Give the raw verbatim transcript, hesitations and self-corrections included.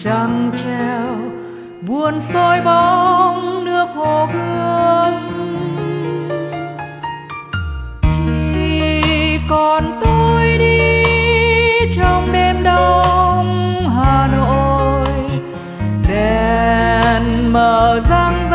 trăng treo buồn soi bóng nước hồ Gươm. Chỉ còn tôi đi trong đêm đông Hà Nội, đèn mờ răng